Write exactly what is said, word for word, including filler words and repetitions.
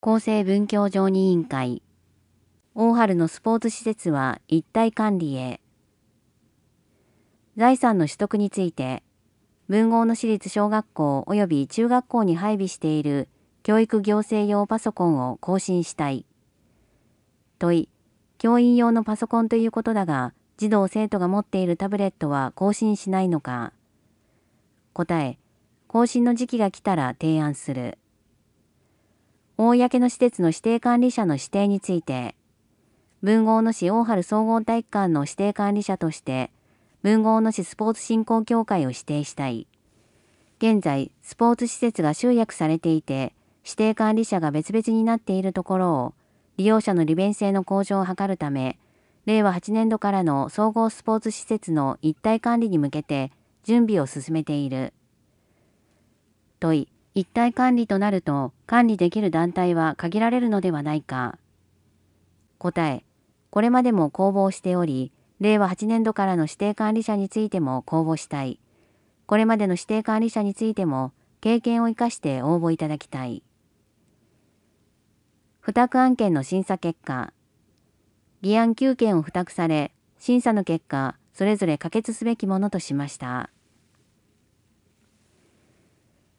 厚生文教常任委員会。大原のスポーツ施設は一体管理へ。財産の取得について、文豪の私立小学校及び中学校に配備している教育行政用パソコンを更新したい。問い、教員用のパソコンということだが、児童生徒が持っているタブレットは更新しないのか。答え、更新の時期が来たら提案する。公の施設の指定管理者の指定について、文豪野市大原総合体育館の指定管理者として、文豪野市スポーツ振興協会を指定したい。現在、スポーツ施設が集約されていて、指定管理者が別々になっているところを、利用者の利便性の向上を図るため、れいわはちねんどからの総合スポーツ施設の一体管理に向けて準備を進めている。問い、一体管理となると管理できる団体は限られるのではないか。答え、これまでも公募しており、れいわはちねんどからの指定管理者についても公募したい。これまでの指定管理者についても経験を生かして応募いただきたい。付託案件の審査結果。議案きゅうけんを付託され、審査の結果、それぞれ可決すべきものとしました。